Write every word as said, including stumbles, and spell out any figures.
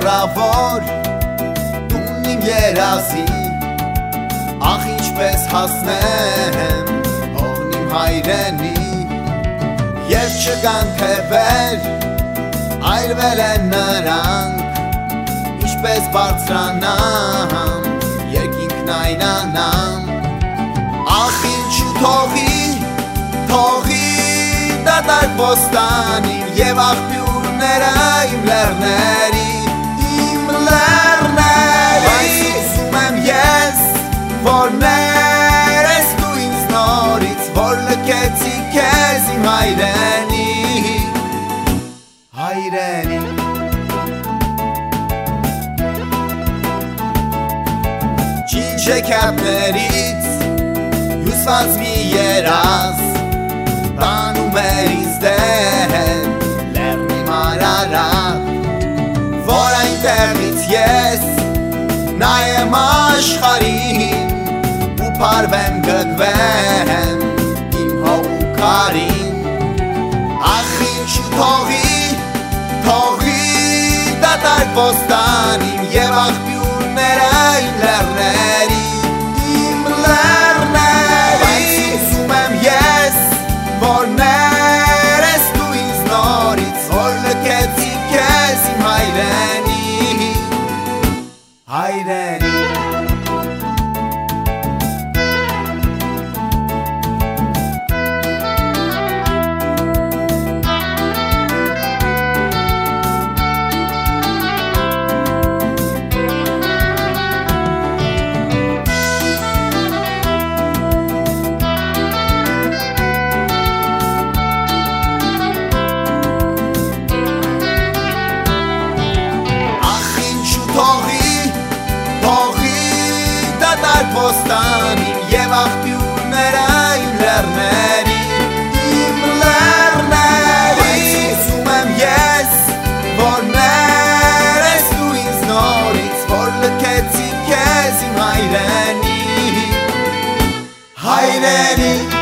առավոր տունն իմ երազի, ախ ինչպես հասնեմ հողն իմ հայրենի, և չկան թևեր, այրվել են նրանք, ինչպես բարձրանամ, երկինքն այնանամ, ախ ինչու թողի, թողի դատարկ բոստանին և աղբյուրները իմ լեռների, իմ լեռների, բայց ուզում եմ ես, որ ներես դու ինձ նորից, որ լքեցի քեզ իմ հայրենի, հայրենի Շեքապներից հյուսված մի երազ տանում էր ինձ դեր լեռնի մարարատ, որ այնտեղից ես նայեմ աշխարհին ու փարվեմ գգվեմ իմ հողու քարին, ախ ինչու թողի, թողի դատարկ բոստանին և աղբյուրները իմ լեռների, որ ներես դու ինձ նորից, որ լքեցի քեզ իմ հայրենի, հայրենի Բոստանին և աղբյուրները իմ լեռների, իմ լեռների, բայց ուզում եմ ես, որ ներես դու ինձ նորից, որ լքեցի քեզ իմ հայրենի, հայրենի